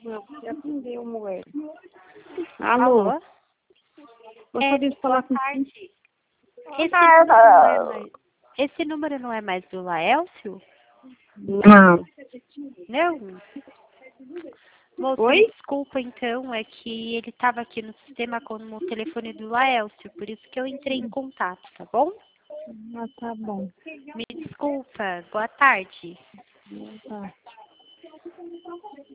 Não, já atendi o mulher. Alô? Alô? Gostaria de falar com tarde. Esse número não é mais do Laélcio? Não. Não? Moço, Oi? me desculpa então, é que ele estava aqui no sistema como o telefone do Laélcio, por isso que eu entrei em contato, tá bom? Ah, tá bom. Me desculpa, boa tarde. Tá.